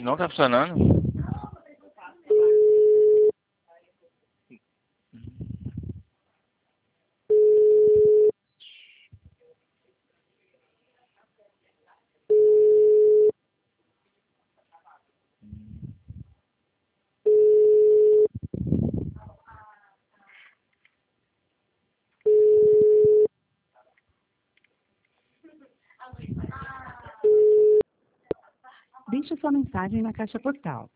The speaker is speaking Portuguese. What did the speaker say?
Não tá funcionando? Deixe sua mensagem na caixa postal